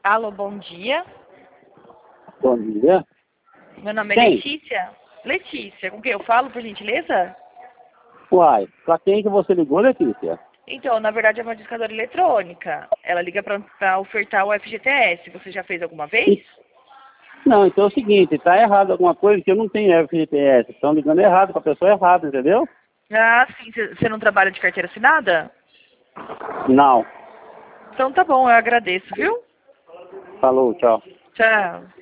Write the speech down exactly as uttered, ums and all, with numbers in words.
Alô, bom dia. Bom dia. Meu nome é Quem? Letícia. Letícia, com quem eu falo, por gentileza? Uai, pra quem que você ligou, Letícia? Então, na verdade é uma discadora eletrônica. Ela liga para ofertar o F G T S. Você já fez alguma vez? Não, então é o seguinte, tá errado alguma coisa que eu não tenho F G T S. Estão ligando errado pra pessoa errada, entendeu? Ah, sim. Você não trabalha de carteira assinada? Não. Então tá bom, eu agradeço, viu? Falou, tchau. Tchau.